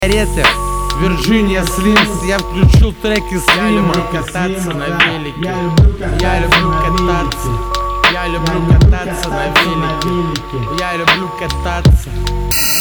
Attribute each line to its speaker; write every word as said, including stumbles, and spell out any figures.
Speaker 1: Сигареты, Virginia Slims. Я включил треки Слима. Я люблю кататься на велике. Я люблю кататься. Я люблю кататься на велике. Я люблю кататься.